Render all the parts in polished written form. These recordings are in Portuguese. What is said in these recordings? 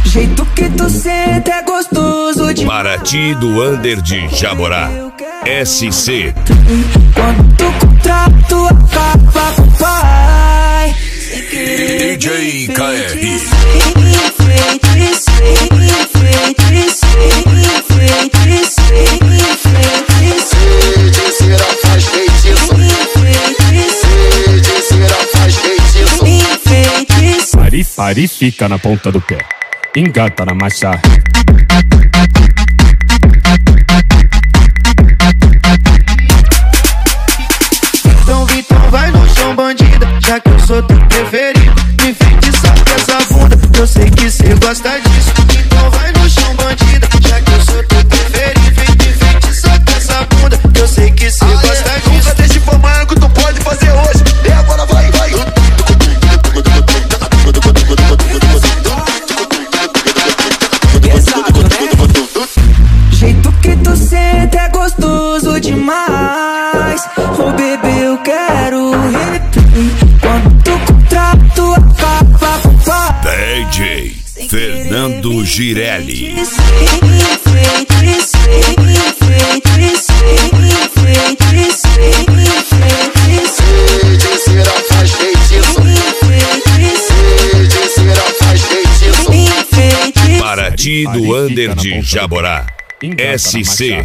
jeito que tu senta é gostoso de Paraty do Under de Jaborá. SC. quando tu contrato acaba com o pai. DJ KR. Pari fica na ponta do pé, engata na marcha. Então Vitão vai no chão, bandida, já que eu sou teu preferido. Me enfeitiçar com essa bunda, eu sei que cê gosta disso. Então vai no chão, bandida, já que eu sou teu preferido. Me enfeitiçar com essa bunda, eu sei que cê gosta disso. Nunca deixe informar o que tu pode fazer hoje. E agora vai, vai. Jeito que tu senta é gostoso demais. Oh bebê, eu quero replay. Quando tu contrato acaba com o pai. DJ Fernando Girelli. Paraty do Under de Jaborá. SC.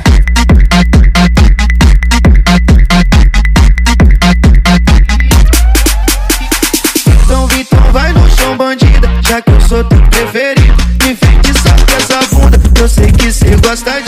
Então Vitão vai no chão, bandida, já que eu sou teu preferido. Me enfeitiçar com essa bunda, eu sei que cê gosta disso.